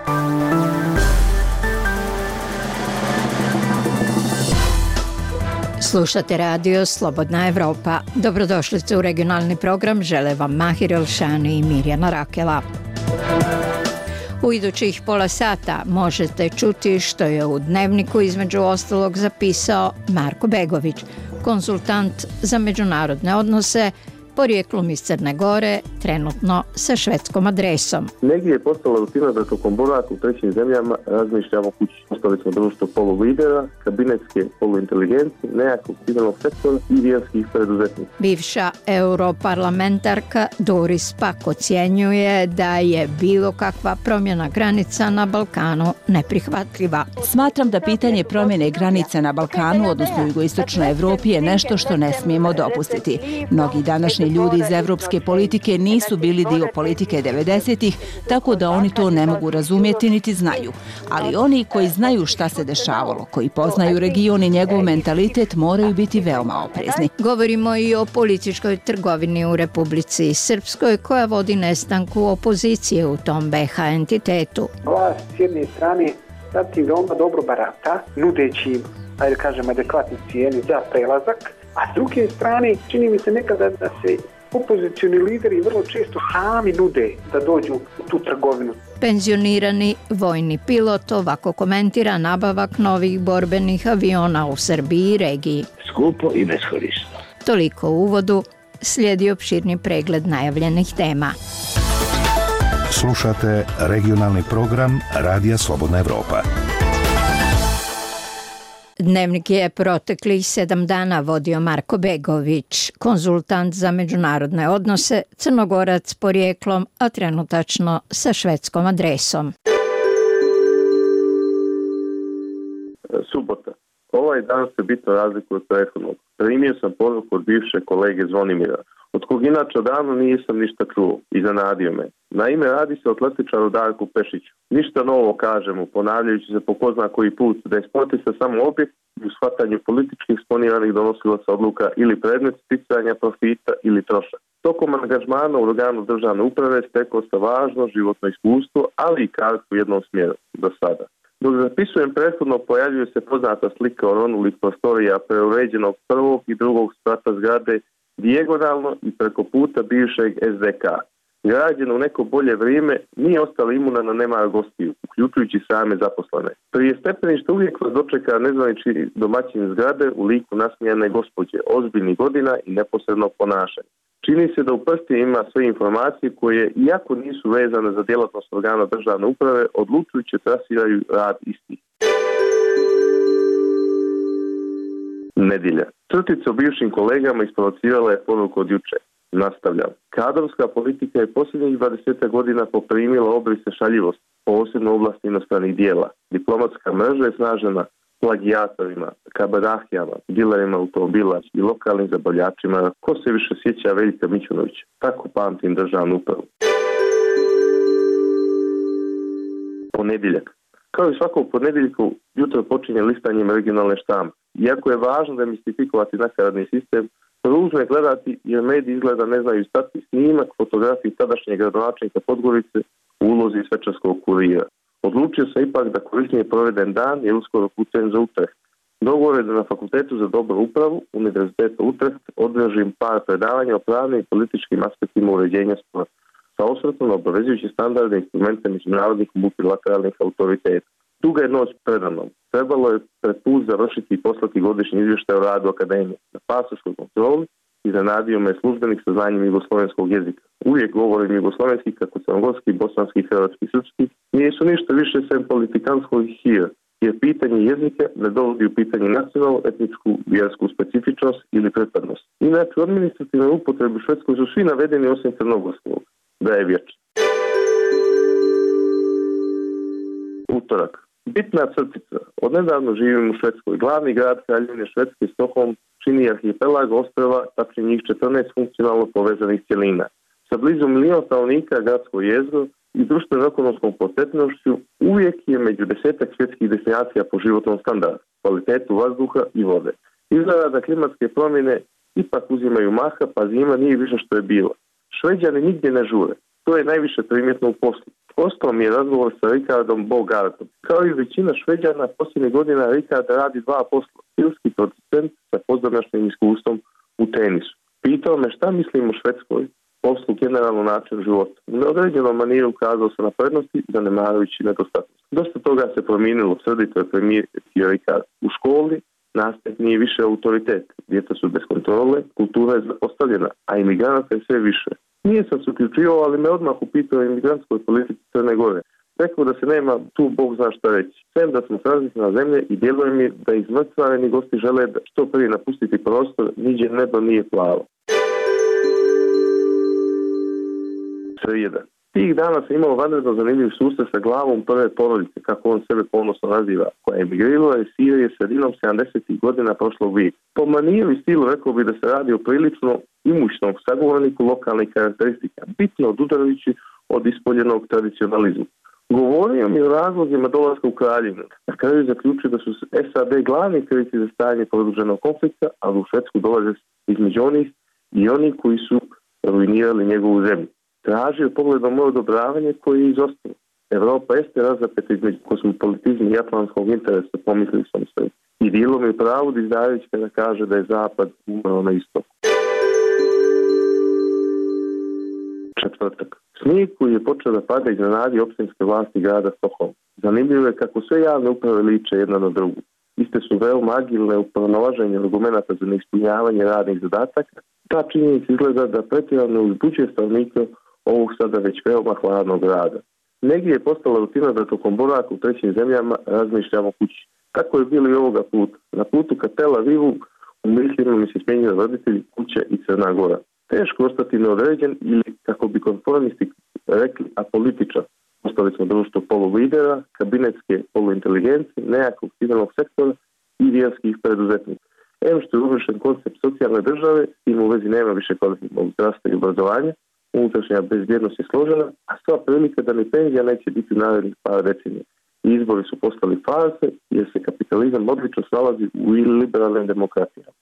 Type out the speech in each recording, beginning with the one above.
Slušate radio Slobodna Evropa. Dobrodošlice u regionalni program, žele vam Mahir Elšani i Mirjana Rakela. U idućih pola sata možete čuti što je u Dnevniku između ostalog zapisao Marko Begović, konsultant za međunarodne odnose, porijeklom iz Crne Gore, trenutno sa švedskom adresom. Negdje je postala rutina da tokom boravka u trećim zemljama razmišljamo kući. Ostali smo društvo polulidera, kabinetske poluinteligencije, nejakog civilnog sektora i vjerskih preduzetnika. Bivša europarlamentarka Doris Pack ocjenjuje da je bilo kakva promjena granica na Balkanu neprihvatljiva. Smatram da pitanje promjene granica na Balkanu, odnosno jugoistočnoj Evropi, je nešto što ne smijemo dopustiti. Mnogi današnji ljudi iz evropske politike nisu bili dio politike 90-ih, tako da oni to ne mogu razumjeti niti znaju. Ali oni koji znaju šta se dešavalo, koji poznaju region i njegov mentalitet, moraju biti veoma oprezni. Govorimo i o političkoj trgovini u Republici Srpskoj koja vodi nestanku opozicije u tom BiH entitetu. Vlast s jedne strane zatim veoma dobro barata, nudeći im, ajde kažem, adekvatne cijene za prelazak, a s druge strane čini mi se nekada da se opozicioni lideri vrlo često sami nude da dođu u tu trgovinu. Penzionirani vojni pilot ovako komentira nabavak novih borbenih aviona u Srbiji i regiji. Skupo i beskorisno. Toliko u uvodu, slijedi opširni pregled najavljenih tema. Slušate regionalni program Radija Slobodna Evropa. Dnevnik je proteklih 7 dana vodio Marko Begović, konzultant za međunarodne odnose, Crnogorac porijeklom, a trenutačno sa švedskom adresom. Subota. Ovaj dan se bitno razlikuje od prethodnog. Primio sam poruku od bivše kolege Zvonimira, od kog inače odavno nisam ništa čuo, iznenadio me. Naime, radi se o atletičaru Darku Pešiću. Ništa novo kažemo, ponavljajući se po ko zna koji put, da je sportista samo objekt u shvatanju političkih sponiranih donosilaca odluka ili predmet sticanja profita ili trošak. Tokom angažmana u organu državne uprave stekao se važno životno iskustvo, ali i kariku u jednom smjeru do sada. Dok zapisujem prethodno, pojavljuje se poznata slika oronulih prostorija preuređenog prvog i drugog sprata zgrade dijagonalno i preko puta bivšeg SDK. Građeno u neko bolje vrijeme, nije ostala imuna na nemar gostiju, uključujući same zaposlene. Prije stepeništa uvijek vas dočeka nezvanični domaćin zgrade u liku nasmijane gospođe, ozbiljnih godina i neposrednog ponašanja. Čini se da u prsti ima sve informacije koje, iako nisu vezane za djelatnost organa državne uprave, odlučujuće trasiraju rad istih. Nedjelja. Crtica o bivšim kolegama isprovocirala je poruku od juče. Nastavljam. Kadrovska politika je posljednjih 20 godina poprimila obrise šaljivosti, posebno u oblasti inostranih dijela. Diplomatska mreža je snažena plagijatorima, kabadahijama, dilerima automobila i lokalnim zabavljačima. Ko se više sjeća Veljka Mićunovića? Tako pamtim državnu upravu. Ponedjeljak. Kao i svakog ponedjeljka, jutro počinje listanjem regionalne štampe. Iako je važno demistifikovati nakaradni sistem, ružno je gledati jer mediji izgleda ne znaju stati snimak fotografiji tadašnjeg gradonačelnika Podgorice u ulozi svečarskog kurira. Odlučio sam ipak da korisnije proveden dan jer uskoro putujem za Utrecht. Dogovor je da na Fakultetu za dobru upravu Univerziteta Utrecht održim par predavanja o pravnim i političkim aspektima uređenja sporta sa osvrtom na obavezujuće standarde i instrumente međunarodnih multilateralnih autoriteta. Duga je noć predamnom. Trebalo je pred put završiti i poslati godišnji izvještaj o radu akademije na pasoškoj kontroli i iznenadio me službenik sa znanjem jugoslovenskog jezika. Uvijek govorim jugoslovenski kako crnogorski, bosanski, hrvatski, srpski. Nisu ništa više sem politikanskog hira, jer pitanje jezika ne dovodi u pitanje nacionalnu, etničku, vjersku specifičnost ili pripadnost. Inače, u administrativnoj upotrebi u Švedskoj su svi navedeni osim crnogorskog, da je vječan. Utorak. Bitna crtica. Odnedavno živim u Švedskoj. Glavni grad Kraljevine Švedske, Stockholm, čini arhipelag ostrva, tačnije njih 14 funkcionalno povezanih cjelina. Sa blizu 1 milion stanovnika, gradsko jezgro i društveno-ekonomskom posjetnošću uvijek je među 10 svjetskih destinacija po životnom standardu, kvalitetu vazduha i vode. Izgleda da klimatske promjene ipak uzimaju maha, pa zima nije više što je bilo. Šveđani nigdje ne žure. To je najviše primjetno u poslu. Ostao mi je razgovor sa Rikardom Bogartom. Kao i većina Šveđana, posljednjih godina Rikard radi dva posla. Filmski producent sa pozamašnim iskustvom u tenisu. Pitao me šta mislim o Švedskoj, poslu, generalno način života. U neodređenom maniru ukazao se na prednosti, zanemarujući nedostatnosti. Dosta toga se promijenilo, srdito je primijetio Rikard. U školi nastavnik nije više autoritet. Djeca su bez kontrole, kultura je zapostavljena, a imigranata je sve više. Nije sam se uključivao, ali me odmah upitao o imigrantskoj politici Crne Gore. Rekao da se nema tu Bog zna šta reći. Sem da smo srazlične zemlje i djeluje mi da izmrcvareni gosti žele što prije napustiti prostor, niđe nebo nije plavo. Srijeda. Tih dana sam imao vanredno zanimljiv susret sa glavom prve porodice, kako on sebe ponosno naziva, koja je emigrirala iz Sirije sredinom 70. godina prošlog vijeka. Po maniru i stilu rekao bi da se radi o prilično imućnom sagovorniku lokalnih karakteristika, bitno odudarujući od ispoljenog tradicionalizma. Govorio mi o razlozima dolaska u Kraljevinu. Na kraju zaključio da su SAD glavni krivci za stajanje produženog konflikta, ali u Švedsku dolaze između onih i oni koji su ruinirali njegovu zemlju. Tražio pogledom moje odobravanje koje je izostalo. Evropa jeste razapeta između kosmopolitizma i atlantskog interesa, pomislili sam se. I dijelom je pravo da izdajući kada kaže da je Zapad umro na istoku. Četvrtak. Snijeg koji je počeo da pada iznenadi opštinske vlasti grada Stockholm. Zanimljivo je kako sve javne uprave liče jedna na drugu. Iste su veoma agilne u pronalaženju argumenata za neispunjavanje radnih zadataka. Ta činjenica izgleda da pretjerano uzbuđuje stanovnike ovog sada već veoma hladnog grada. Negdje je postala rutina da tokom boravka u trećim zemljama razmišljamo kući. Tako je bilo i ovoga puta. Na putu ka Tel Avivu u mislima mi se smjenjaju roditelji, kuća i Crna Gora. Teško ostati neodređen ili, kako bi konformisti rekli, apolitičan. Ostali smo društvo polulidera, kabinetske poluinteligencije, nejakog civilnog sektora i vjerskih preduzetnika. Što je uvršen koncept socijalne države, s tim u vezi nema više kvalitetnog zdravstva i obrazovanja, unutrašnja bezbjednost je složena, a sva prilika da ni penzija neće biti narednih par decenija. Izbori su postali farse jer se kapitalizam odlično snalazi u liberalnim demokratijama.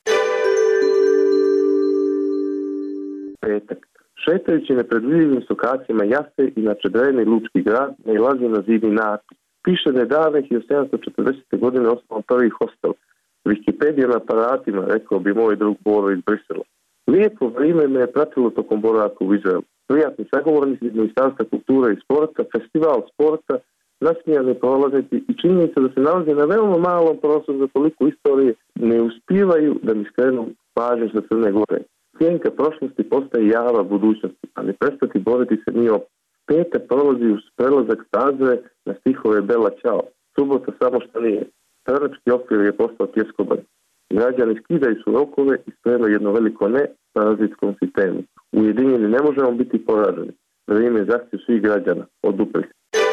Petak. Šetajući nepredvidljivim lokacijama Jaste, inače drevni lučki grad, nailazi na zidni natpis. Piše da je davne 1740. godine osnovan prvi hostel. Wikipedija na aparatima, rekao bi moj drug Boro iz Brisela. Lijepo vrijeme me je pratilo tokom boravka u Izraelu. Prijatni sagovornici iz Ministarstva kulture i sporta, festival sporta, nasmijani prolaznici i činjenica da se nalazi na veoma malom prostoru za toliko istorije ne uspijevaju da mi skrenu pažnju sa Crne Gore. Sjenka prošlosti postaje java budućnosti, a ne prestati boriti se nije opet. Petak prolazi uz prelazak staze na stihove Bela Ćao. Subota samo što nije. Stranački okvir je postao tjeskoban. Građani skidaju su rokove i spremaju jedno veliko ne parazitskom sistemu. Ujedinjeni ne možemo biti poraženi. Vrijeme je zahtjev svih građana. Oduprite.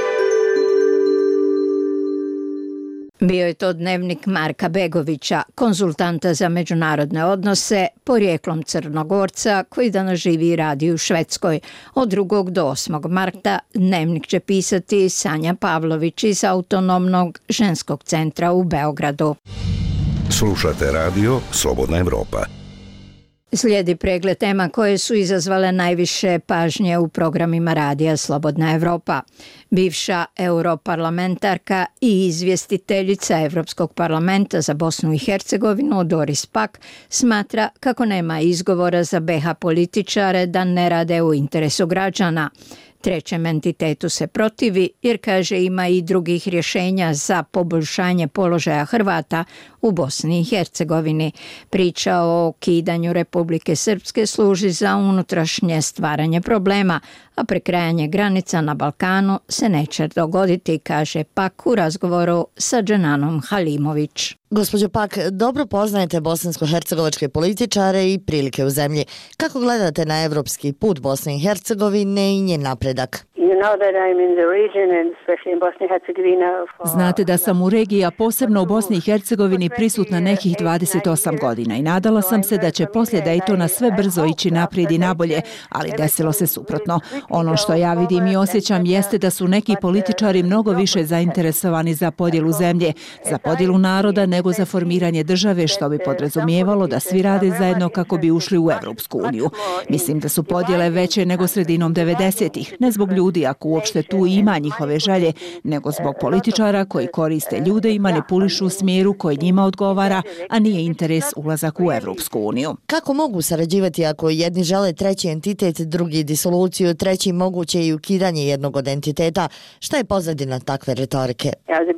Bio je to dnevnik Marka Begovića, konzultanta za međunarodne odnose, porijeklom Crnogorca, koji danas živi i radi u Švedskoj. Od 2. do 8. marta dnevnik će pisati Sanja Pavlović iz Autonomnog ženskog centra u Beogradu. Slušate radio Slobodna Evropa. Slijedi pregled tema koje su izazvale najviše pažnje u programima radija Slobodna Evropa. Bivša europarlamentarka i izvjestiteljica Evropskog parlamenta za Bosnu i Hercegovinu Doris Pack smatra kako nema izgovora za BiH političare da ne rade u interesu građana. Trećem entitetu se protivi jer kaže ima i drugih rješenja za poboljšanje položaja Hrvata u Bosni i Hercegovini. Priča o ukidanju Republike Srpske služi za unutrašnje stvaranje problema, a prekrajanje granica na Balkanu se neće dogoditi, kaže Pak u razgovoru sa Dženanom Halimović. Gospođo Pak, dobro poznajete bosansko-hercegovačke političare i prilike u zemlji. Kako gledate na evropski put Bosne i Hercegovine i njen napredak? Znate da sam u regiji, a posebno u Bosni i Hercegovini, prisutna nekih 28 godina i nadala sam se da će poslije Daytona sve brzo ići naprijed i nabolje, ali desilo se suprotno. Ono što ja vidim i osjećam jeste da su neki političari mnogo više zainteresovani za podjelu zemlje, za podjelu naroda nego za formiranje države, što bi podrazumijevalo da svi rade zajedno kako bi ušli u Evropsku uniju. Mislim da su podjele veće nego sredinom 90-ih, ne zbog ljudi ljudi, ako uopšte tu ima njihove želje, nego zbog političara koji koriste ljude i manipulišu u smjeru koji njima odgovara, a nije interes ulazak u Evropsku uniju. Kako mogu sarađivati ako jedni žele treći entitet, drugi disoluciju, treći moguće i ukidanje jednog od entiteta? Šta je pozadina takve retorike?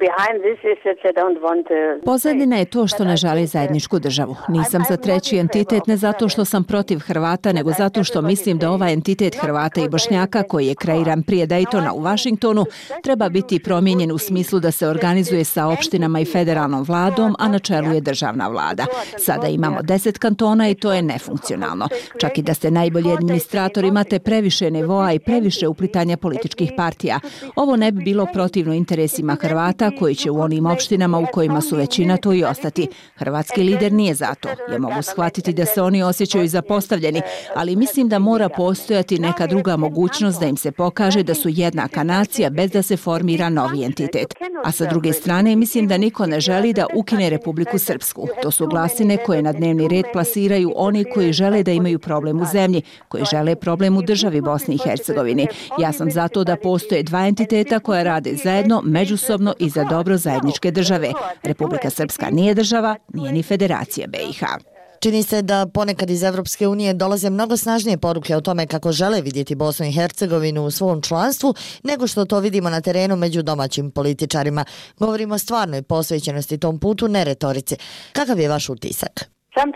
Pozadina je to što ne žele zajedničku državu. Nisam za treći entitet ne zato što sam protiv Hrvata, nego zato što mislim da ovaj entitet Hrvata i Bošnjaka koji je kreiran prije Daytona u Vašingtonu treba biti promijenjen u smislu da se organizuje sa opštinama i federalnom vladom, a na čelu je državna vlada. Sada imamo 10 kantona i to je nefunkcionalno. Čak i da ste najbolji administrator, imate previše nivoa i previše uplitanja političkih partija. Ovo ne bi bilo protivno interesima Hrvata koji će u onim opštinama u kojima su većina to i ostati. Hrvatski lider nije za to. Ja mogu shvatiti da se oni osjećaju zapostavljeni, ali mislim da mora postojati neka druga mogućnost da im se pokaže da su jednaka nacija bez da se formira novi entitet. A sa druge strane, mislim da niko ne želi da ukine Republiku Srpsku. To su glasine koje na dnevni red plasiraju oni koji žele da imaju problem u zemlji, koji žele problem u državi Bosni i Hercegovini. Ja sam za to da postoje dva entiteta koja rade zajedno, međusobno i za dobro zajedničke države. Republika Srpska nije država, nije ni Federacija BiH. Čini se da ponekad iz Evropske unije dolaze mnogo snažnije poruke o tome kako žele vidjeti Bosnu i Hercegovinu u svom članstvu, nego što to vidimo na terenu među domaćim političarima. Govorimo o stvarnoj posvećenosti tom putu, ne retorici. Kakav je vaš utisak?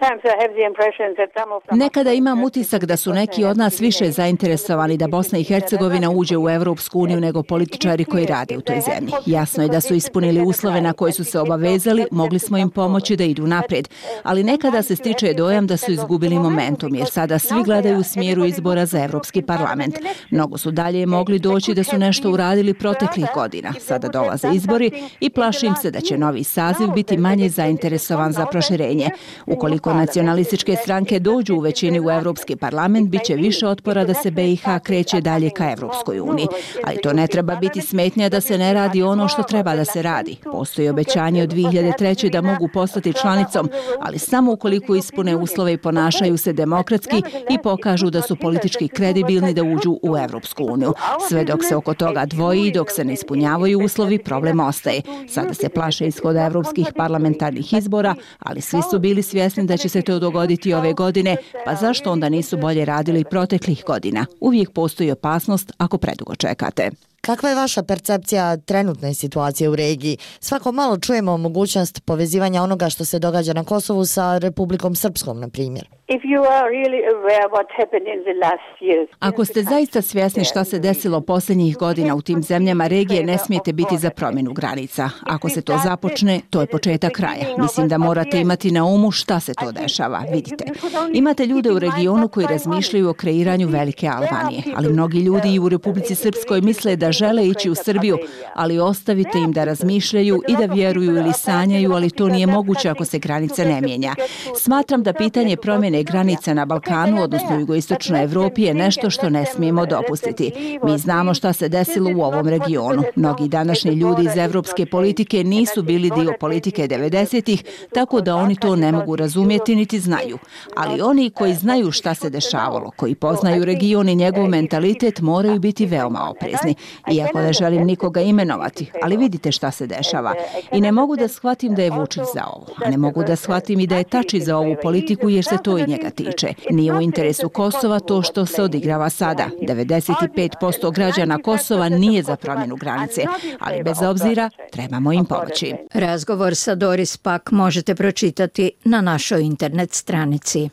Nekada imam utisak da su neki od nas više zainteresovani da Bosna i Hercegovina uđe u Evropsku uniju nego političari koji rade u toj zemlji. Jasno je da su ispunili uslove na koje su se obavezali, mogli smo im pomoći da idu naprijed, ali nekada se stiče dojam da su izgubili momentum jer sada svi gledaju u smjeru izbora za Evropski parlament. Mnogo su dalje mogli doći da su nešto uradili proteklih godina. Sada dolaze izbori i plašim se da će novi saziv biti manje zainteresovan za proširenje. Ukoliko nacionalističke stranke dođu u većini u Evropski parlament, bit će više otpora da se BiH kreće dalje ka Evropskoj uniji. Ali to ne treba biti smetnja da se ne radi ono što treba da se radi. Postoji obećanje od 2003. da mogu postati članicom, ali samo ukoliko ispune uslove i ponašaju se demokratski i pokažu da su politički kredibilni da uđu u Evropsku uniju. Sve dok se oko toga dvoji i dok se ne ispunjavaju uslovi, problem ostaje. Sada se plaše ishoda evropskih parlamentarnih izbora, ali svi su bili svjesni da će se to dogoditi ove godine, pa zašto onda nisu bolje radili proteklih godina? Uvijek postoji opasnost ako predugo čekate. Kakva je vaša percepcija trenutne situacije u regiji? Svako malo čujemo mogućnost povezivanja onoga što se događa na Kosovu sa Republikom Srpskom, na primjer. Ako ste zaista svjesni šta se desilo posljednjih godina u tim zemljama regije, ne smijete biti za promjenu granica. Ako se to započne, to je početak kraja. Mislim da morate imati na umu šta se to dešava. Vidite, imate ljude u regionu koji razmišljaju o kreiranju velike Albanije, ali mnogi ljudi i u Republici Srpskoj misle da žele ići u Srbiju, ali ostavite im da razmišljaju i da vjeruju ili sanjaju, ali to nije moguće ako se granica ne mijenja. Smatram da pitanje promjene granica na Balkanu, odnosno jugoistočnoj Evropi, je nešto što ne smijemo dopustiti. Mi znamo šta se desilo u ovom regionu. Mnogi današnji ljudi iz evropske politike nisu bili dio politike 90-ih, tako da oni to ne mogu razumjeti niti znaju. Ali oni koji znaju šta se dešavalo, koji poznaju region i njegov mentalitet, moraju biti veoma oprezni. Iako ne želim nikoga imenovati, ali vidite šta se dešava. I ne mogu da shvatim da je Vučić za ovo, a ne mogu da shvatim i da je Tači za ovu politiku jer se to i njega tiče. Nije u interesu Kosova to što se odigrava sada. 95% građana Kosova nije za promjenu granice, ali bez obzira trebamo im pomoći. Razgovor sa Doris Pak možete pročitati na našoj internet stranici.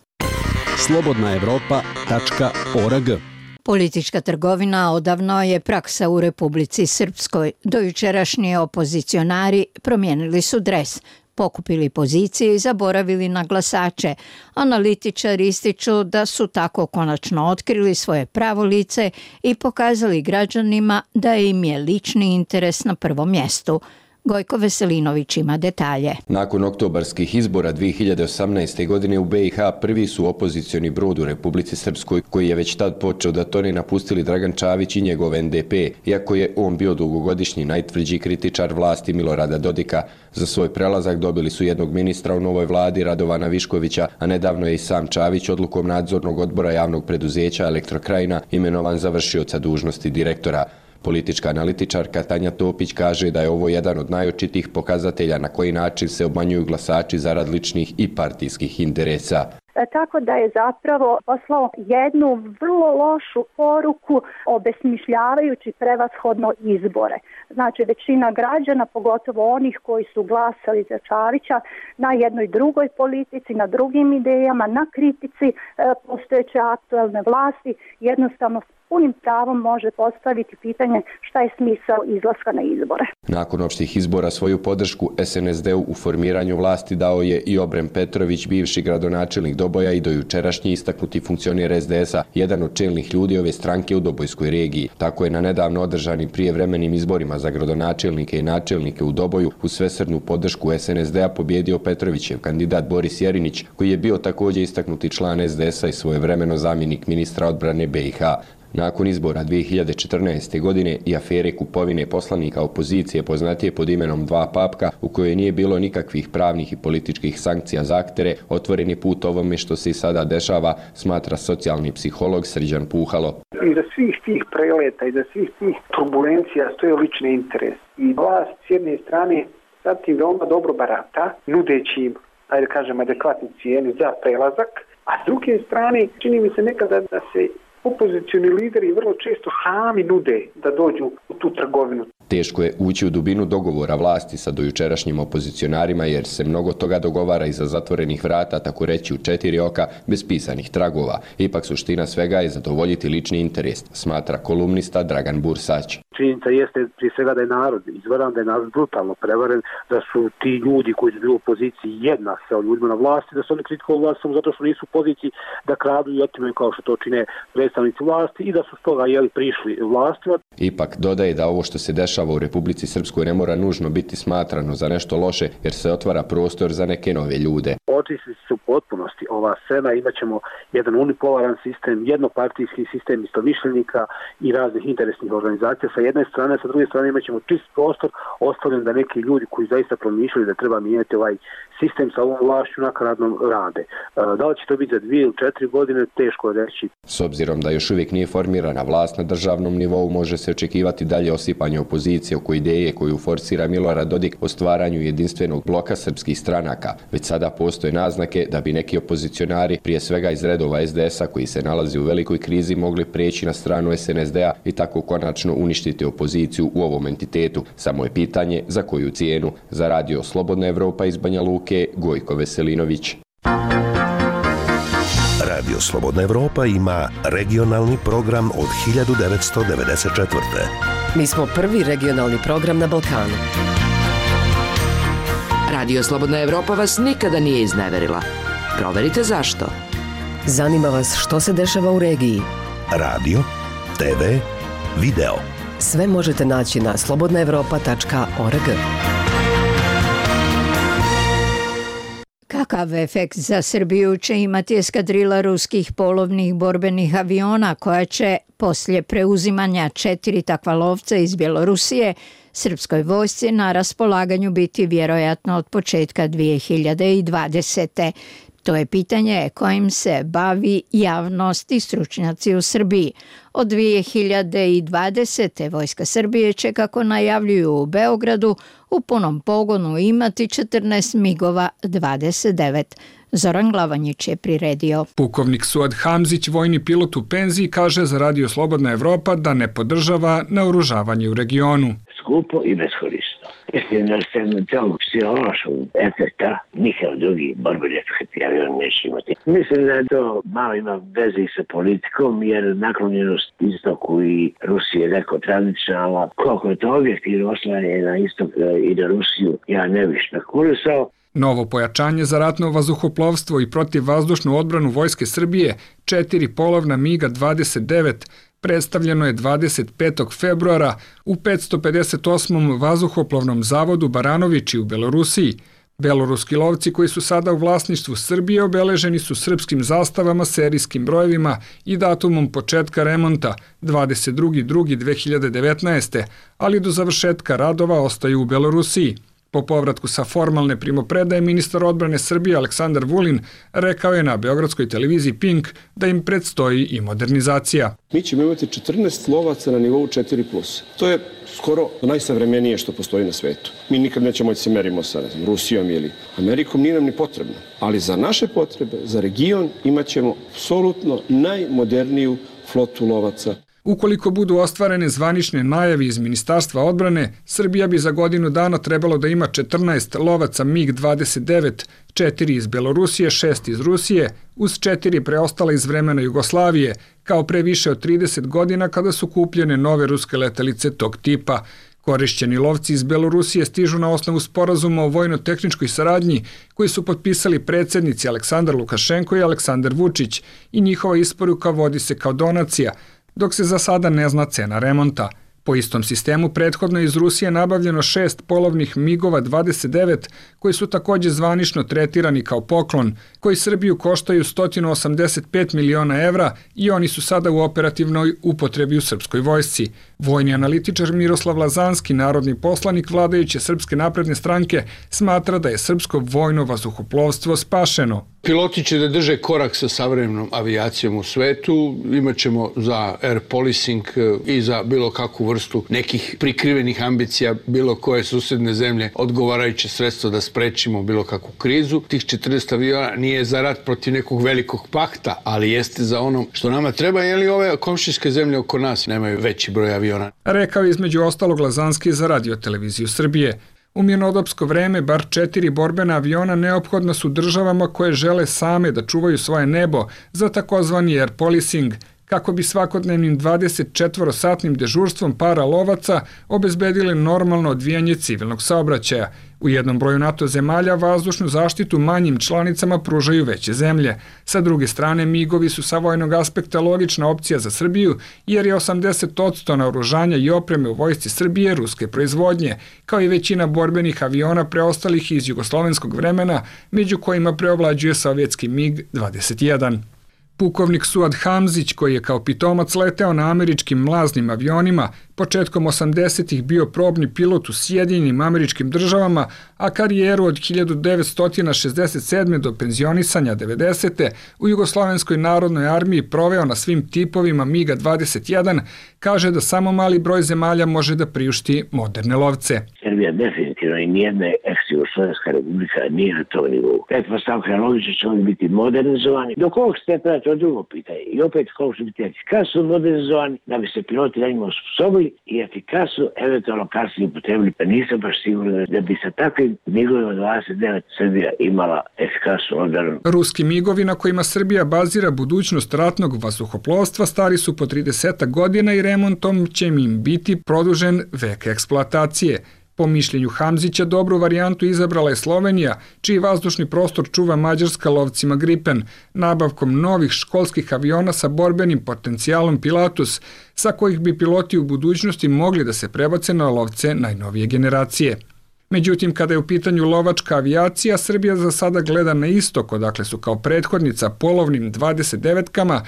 slobodnaevropa.org. Politička trgovina odavno je praksa u Republici Srpskoj. Dojučerašnji opozicionari promijenili su dres, pokupili pozicije i zaboravili na glasače. Analitičari ističu da su tako konačno otkrili svoje pravo lice i pokazali građanima da im je lični interes na prvom mjestu. Gojko Veselinović ima detalje. Nakon oktobarskih izbora 2018. godine u BiH prvi su opozicioni brod u Republici Srpskoj, koji je već tad počeo da tone, napustili Dragan Čavić i njegov NDP, iako je on bio dugogodišnji najtvrđi kritičar vlasti Milorada Dodika. Za svoj prelazak dobili su jednog ministra u novoj vladi, Radovana Viškovića, a nedavno je i sam Čavić odlukom nadzornog odbora javnog preduzeća Elektrokrajina imenovan za vršioca dužnosti direktora. Politička analitičarka Tanja Topić kaže da je ovo jedan od najočitijih pokazatelja na koji način se obmanjuju glasači zarad ličnih i partijskih interesa. Tako da je zapravo poslao jednu vrlo lošu poruku obesmišljavajući prevashodno izbore. Znači većina građana, pogotovo onih koji su glasali za Čavića, na jednoj drugoj politici, na drugim idejama, na kritici postojeće aktuelne vlasti, jednostavno punim pravom može postaviti pitanje šta je smisao izlaska na izbore. Nakon opštih izbora svoju podršku SNSD-u u formiranju vlasti dao je i Obrem Petrović, bivši gradonačelnik Doboja i dojučerašnji istaknuti funkcioner SDS-a, jedan od čelnih ljudi ove stranke u Dobojskoj regiji. Tako je na nedavno održanim prijevremenim izborima za gradonačelnike i načelnike u Doboju uz svesrdnu podršku SNSD-a pobjedio Petrovićev kandidat Boris Jerinić, koji je bio također istaknuti član SDS-a i svojevremeno zamjenik ministra odbrane BiH. Nakon izbora 2014. godine i afere kupovine poslanika opozicije poznatije pod imenom Dva papka, u kojoj nije bilo nikakvih pravnih i političkih sankcija za aktere, otvoren je put ovome što se i sada dešava, smatra socijalni psiholog Srđan Puhalo. Iza svih tih preleta, iza svih tih turbulencija stoje lični interes. I vlast s jedne strane sad tim veoma dobro barata, nudeći im, ajde kažem, adekvatni cijeni za prelazak, a s druge strane čini mi se nekada da se opozicioni lideri vrlo često sami nude da dođu u tu trgovinu. Teško je ući u dubinu dogovora vlasti sa dojučerašnjim opozicionarima jer se mnogo toga dogovara iza zatvorenih vrata, tako reći u četiri oka, bez pisanih tragova. Ipak suština svega je zadovoljiti lični interes, smatra kolumnista Dragan Bursać. Činjenica jeste prije svega da je narod izvaran, da je narod brutalno prevaren, da su ti ljudi koji su bili u opoziciji jednak sa ljudima na vlasti, da su oni kritikovali vlast samo zato što nisu u poziciji da kradu i otimaju kao što to čine predstavnici vlasti i da su stoga prišli vlastima. Ipak dodaje da ovo što se dešava u Republici Srpskoj ne mora nužno biti smatrano za nešto loše jer se otvara prostor za neke nove ljude. Očistiti se u potpunosti ova scena, imat ćemo jedan unipolaran sistem, jednopartijski sistem istomišljenika i raznih interesnih organizacija sa jedne strane, sa druge strane imat ćemo čist prostor ostavljen da neki ljudi koji zaista promišljaju da treba mijenjati ovaj sistem sa ovom vlašću nakaradnom rade. Da li će to biti za 2 ili 4 godine, teško je reći. S obzirom da još uvijek nije formirana vlast na državnom nivou, može se očekivati dalje osipanje opozicije oko ideje koju forsira Milorad Dodik o stvaranju jedinstvenog bloka srpskih stranaka. Već sada postoje naznake da bi neki opozicionari, prije svega iz redova SDS-a koji se nalazi u velikoj krizi, mogli preći na stranu SNSD-a i tako konačno uništiti opoziciju u ovom entitetu. Samo je pitanje za koju cijenu. Za Radio Slobodna Evropa iz Banja Luke, Gojko Veselinović. Radio Slobodna Evropa ima regionalni program od 1994. Mi smo prvi regionalni program na Balkanu. Radio Slobodna Evropa vas nikada nije izneverila. Proverite zašto. Zanima vas što se dešava u regiji. Radio, TV, video. Sve možete naći na slobodnaevropa.org. Kakav efekt za Srbiju će imati eskadrila ruskih polovnih borbenih aviona koja će poslije preuzimanja 4 takva lovca iz Bjelorusije srpskoj vojsci na raspolaganju biti vjerojatno od početka 2020. To je pitanje kojim se bavi javnost i stručnjaci u Srbiji. Od 2020. Vojska Srbije će, kako najavljuju u Beogradu, u punom pogonu imati 14 MIG-ova 29. Zoran Glavanjić je priredio. Pukovnik Suad Hamzić, vojni pilot u penziji, kaže za Radio Slobodna Evropa da ne podržava naoružavanje u regionu. Skupo i beskorisno. Mislim da se celog psihološkog efekta nikad drugi borbeni efekt avion neće imati. Mislim da to malo ima veze sa politikom, jer naklonjenost istoku i Rusije je neko tradicionalna. Koliko je to objektivno oslanje na istok i na Rusiju, ja ne bih špekulisao. Novo pojačanje za ratno vazduhoplovstvo i protivvazdušnu odbranu Vojske Srbije, 4 polovna MiG-a 29, predstavljeno je 25. februara u 558. vazduhoplovnom zavodu Baranovići u Belorusiji. Beloruski lovci koji su sada u vlasništvu Srbije obeleženi su srpskim zastavama, serijskim brojevima i datumom početka remonta 22.2.2019. ali do završetka radova ostaju u Belorusiji. Po povratku sa formalne primopredaje ministar odbrane Srbije Aleksandar Vulin rekao je na beogradskoj televiziji Pink da im predstoji i modernizacija. Mi ćemo imati 14 lovaca na nivou 4+. To je skoro najsavremenije što postoji na svetu. Mi nikad nećemo moći se merimo sa Rusijom ili Amerikom, nije nam ni potrebno. Ali za naše potrebe, za region, imat ćemo apsolutno najmoderniju flotu lovaca. Ukoliko budu ostvarene zvanične najave iz Ministarstva odbrane, Srbija bi za godinu dana trebalo da ima 14 lovaca MiG-29, 4 iz Belorusije, 6 iz Rusije, uz 4 preostala iz vremena Jugoslavije, kao pre više od 30 godina kada su kupljene nove ruske letelice tog tipa. Korišćeni lovci iz Belorusije stižu na osnovu sporazuma o vojno-tehničkoj saradnji koji su potpisali predsjednici Aleksandar Lukašenko i Aleksandar Vučić i njihova isporuka vodi se kao donacija, dok se za sada ne zna cena remonta. Po istom sistemu prethodno je iz Rusije nabavljeno 6 polovnih MiG-ova 29 koji su također zvanično tretirani kao poklon, koji Srbiju koštaju 185 miliona evra i oni su sada u operativnoj upotrebi u srpskoj vojsci. Vojni analitičar Miroslav Lazanski, narodni poslanik vladajuće Srpske napredne stranke, smatra da je srpsko vojno vazduhoplovstvo spašeno. Piloti će da drže korak sa savremenom avijacijom u svetu, imat ćemo za air policing i za bilo kakvu vrstu nekih prikrivenih ambicija bilo koje susedne zemlje odgovarajuće sredstvo da sprečimo bilo kakvu krizu. Tih 14 aviona nije za rat protiv nekog velikog pakta, ali jeste za ono što nama treba, jer ove komšijske zemlje oko nas nemaju veći broj aviona. Rekao je između ostalog Lazanski za Radio-televiziju Srbije. U mirnodopsko vreme bar 4 borbena aviona neophodna su državama koje žele same da čuvaju svoje nebo za takozvani air policing, kako bi svakodnevnim 24-satnim dežurstvom para lovaca obezbedile normalno odvijanje civilnog saobraćaja. U jednom broju NATO zemalja vazdušnu zaštitu manjim članicama pružaju veće zemlje. Sa druge strane, MiG-ovi su sa vojnog aspekta logična opcija za Srbiju, jer je 80% naoružanja i opreme u vojsci Srbije ruske proizvodnje, kao i većina borbenih aviona preostalih iz jugoslovenskog vremena, među kojima preovlađuje sovjetski MiG-21. Pukovnik Suad Hamzić, koji je kao pitomac leteo na američkim mlaznim avionima, početkom 80-ih bio probni pilot u Sjedinjenim Američkim Državama, a karijeru od 1967. do penzionisanja 90. u Jugoslovenskoj narodnoj armiji proveo na svim tipovima MiG-21, kaže da samo mali broj zemalja može da priušti moderne lovce. Srbija definitivno i nijedna ex-Jugoslovenska republika nije na tom nivou. Pretpostavka je logično će oni biti modernizovani. Do kog stepena to drugo pitanje. I opet kako će biti efikasno modernizovani da bi se piloti na njima osposobili i efikasno eventualno kasnije upotrebili. Pa nisam baš siguran da bi sa takvim MiG-ovima 29 Srbija imala efikasnu odbranu. Ruski MiG-ovi na kojima Srbija bazira budućnost ratnog vazduhoplovstva stari su po 30 godina i remontom će im biti produžen vek eksploatacije. Po mišljenju Hamzića, dobru varijantu izabrala je Slovenija, čiji vazdušni prostor čuva Mađarska lovcima Gripen, nabavkom novih školskih aviona sa borbenim potencijalom Pilatus, sa kojih bi piloti u budućnosti mogli da se prebace na lovce najnovije generacije. Međutim, kada je u pitanju lovačka avijacija, Srbija za sada gleda na istok, odakle su kao prethodnica polovnim 29-kama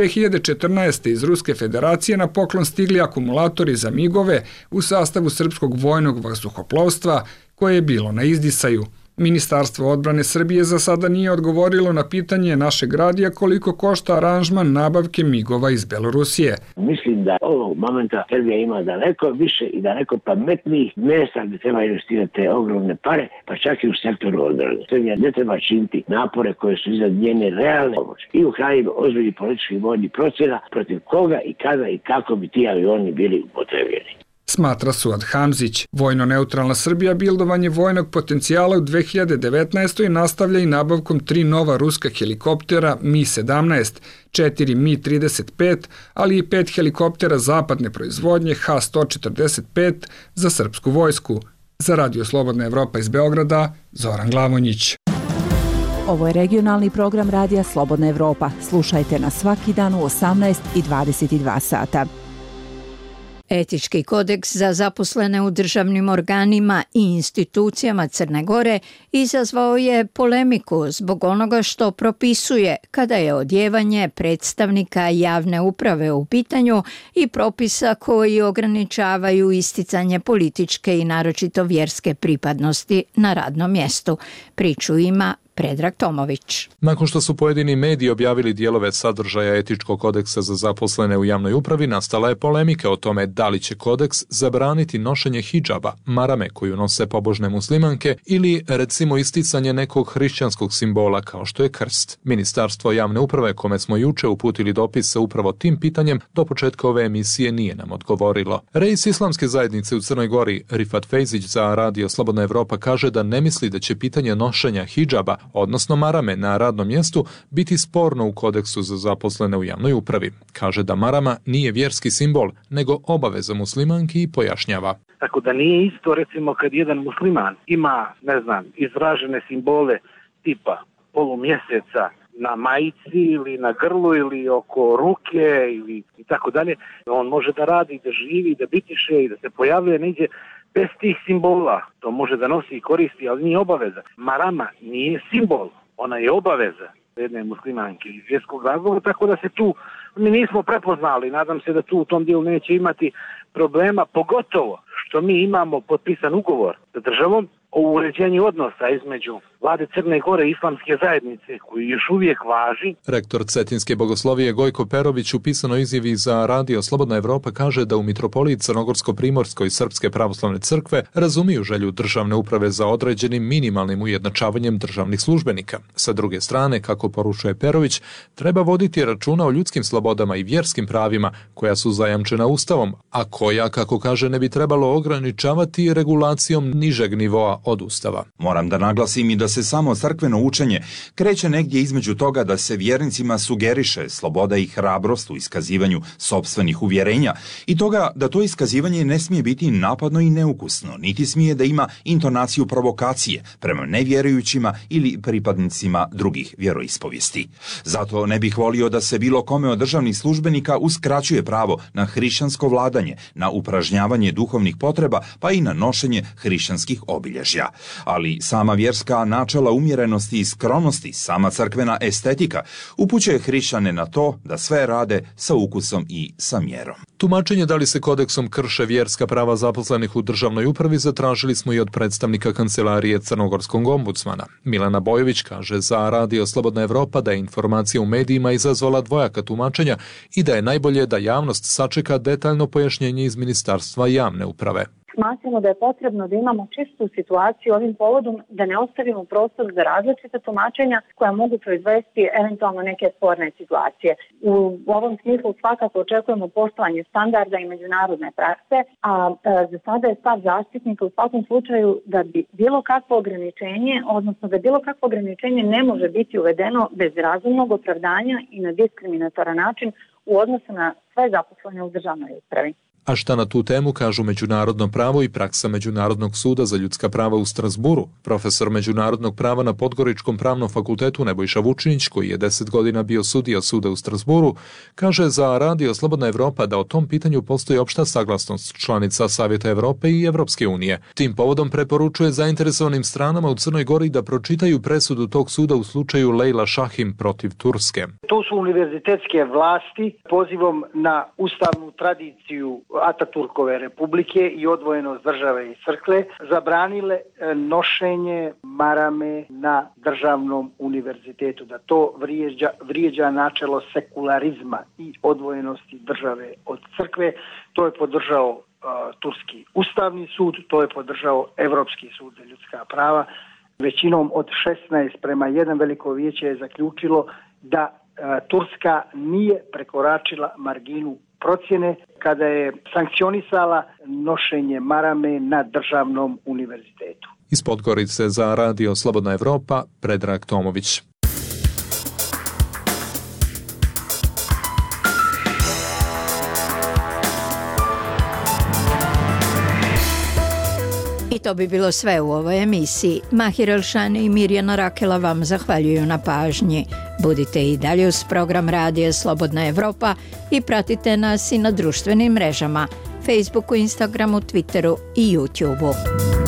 2014. iz Ruske federacije na poklon stigli akumulatori za MiG-ove u sastavu srpskog vojnog vazduhoplovstva koje je bilo na izdisaju. Ministarstvo odbrane Srbije za sada nije odgovorilo na pitanje našeg radija koliko košta aranžman nabavke MiG-ova iz Belorusije. Mislim da ovog momenta Srbija ima daleko više i daleko pametnijih mjesta gdje treba investirati te ogromne pare, pa čak i u sektoru odbrane. Srbija ne treba činiti napore koje su iznad njene realne pomoći. I u kraju ozbiljni politički vojni procena protiv koga i kada i kako bi ti avioni bili upotrebljeni. Smatra Suad Hamzić. Vojno-neutralna Srbija bildovanje vojnog potencijala u 2019. nastavlja i nabavkom 3 nova ruska helikoptera Mi-17, 4 Mi-35, ali i 5 helikoptera zapadne proizvodnje H-145 za srpsku vojsku. Za Radio Slobodna Evropa iz Beograda, Zoran Glavonjić. Ovo je regionalni program radija Slobodna Evropa. Slušajte nas svaki dan u 18 i 22 sata. Etički kodeks za zaposlene u državnim organima i institucijama Crne Gore izazvao je polemiku zbog onoga što propisuje kada je odjevanje predstavnika javne uprave u pitanju i propisa koji ograničavaju isticanje političke i naročito vjerske pripadnosti na radnom mjestu. Priču ima Predrag Tomović. Nakon što su pojedini mediji objavili dijelove sadržaja etičkog kodeksa za zaposlene u javnoj upravi, nastala je polemika o tome da li će kodeks zabraniti nošenje hidžaba, marame koju nose pobožne muslimanke ili recimo isticanje nekog hrišćanskog simbola kao što je krst. Ministarstvo javne uprave, kome smo juče uputili dopis sa upravo tim pitanjem, do početka ove emisije nije nam odgovorilo. Reis islamske zajednice u Crnoj Gori, Rifat Fejzić, za radio Slobodna Evropa kaže da ne misli da će pitanje nošenja hidžaba, odnosno marame na radnom mjestu, biti sporno u kodeksu za zaposlene u javnoj upravi. Kaže da marama nije vjerski simbol, nego obaveza muslimanki i pojašnjava. Tako da nije isto, recimo, kad jedan musliman ima, izražene simbole tipa polumjeseca na majici ili na grlu ili oko ruke ili i tako dalje, on može da radi, da živi, da bitiše i da se pojavljuje negdje bez tih simbola. To može da nosi i koristi, ali nije obaveza. Marama nije simbol, ona je obaveza jedne muslimanke iz vjerskog razloga, tako da se tu mi nismo prepoznali. Nadam se da tu u tom dijelu neće imati problema, pogotovo što mi imamo potpisan ugovor sa državom o uređenju odnosa između vlade Crne Gore i islamske zajednice, koji još uvijek važi. Rektor Cetinske bogoslovije Gojko Perović u pisanoj izjavi za radio Slobodna Evropa kaže da u mitropoliji Crnogorsko-Primorskoj Srpske pravoslavne crkve razumiju želju državne uprave za određenim minimalnim ujednačavanjem državnih službenika. Sa druge strane, kako poručuje Perović, treba voditi računa o ljudskim slobodama i vjerskim pravima koja su zajamčena Ustavom, a koja, kako kaže, ne bi trebalo ograničavati regulacijom nižeg nivoa od Ustava. Moram da naglasim i da se samo crkveno učenje kreće negdje između toga da se vjernicima sugeriše sloboda i hrabrost u iskazivanju sopstvenih uvjerenja i toga da to iskazivanje ne smije biti napadno i neukusno, niti smije da ima intonaciju provokacije prema nevjerujućima ili pripadnicima drugih vjeroispovijesti. Zato ne bih volio da se bilo kome od državnih službenika uskraćuje pravo na hrišćansko vladanje, na upražnjavanje duhovnih potreba, pa i na nošenje hrišćanskih obilježja. Ali sama vjerska načela umjerenosti i skromnosti, sama crkvena estetika upućuje hrišćane na to da sve rade sa ukusom i sa mjerom. Tumačenje da li se kodeksom krše vjerska prava zaposlenih u državnoj upravi zatražili smo i od predstavnika kancelarije crnogorskog ombudsmana. Milana Bojović kaže za radio Slobodna Evropa da je informacija u medijima izazvala dvojaka tumačenja i da je najbolje da javnost sačeka detaljno pojašnjenje iz Ministarstva javne uprave. Smatramo da je potrebno da imamo čistu situaciju ovim povodom, da ne ostavimo prostor za različite tumačenja koja mogu proizvesti eventualno neke sporne situacije. U ovom smislu svakako očekujemo poštovanje standarda i međunarodne prakse, a za sada je stav zaštitnika u svakom slučaju da bi bilo kakvo ograničenje, odnosno da bilo kakvo ograničenje ne može biti uvedeno bez razumnog opravdanja i na diskriminatoran način u odnosu na sve zaposlene u državnoj upravi. A šta na tu temu kažu međunarodno pravo i praksa Međunarodnog suda za ljudska prava u Strasburu? Profesor međunarodnog prava na Podgoričkom pravnom fakultetu Nebojša Vučinić, koji je 10 godina bio sudija suda u Strasburu, kaže za radio Slobodna Evropa da o tom pitanju postoji opšta saglasnost članica Savjeta Evrope i Evropske unije. Tim povodom preporučuje zainteresovanim stranama u Crnoj Gori da pročitaju presudu tog suda u slučaju Lejla Šahim protiv Turske. To su univerzitetske vlasti pozivom na ustavnu tradiciju Ataturkove republike i odvojenost države i crkve zabranile nošenje marame na državnom univerzitetu, da to vrijeđa načelo sekularizma i odvojenosti države od crkve. To je podržao Turski ustavni sud, to je podržao Evropski sud za ljudska prava. Većinom od 16:1 veliko vijeće je zaključilo da Turska nije prekoračila marginu procjene kada je sankcionisala nošenje marame na državnom univerzitetu. Iz Podgorice za radio Slobodna Evropa, Predrag Tomović. I to bi bilo sve u ovoj emisiji. Mahir Elšani i Mirjana Rakela vam zahvaljuju na pažnji. Budite i dalje uz program Radija Slobodna Evropa i pratite nas i na društvenim mrežama, Facebooku, Instagramu, Twitteru i YouTubeu.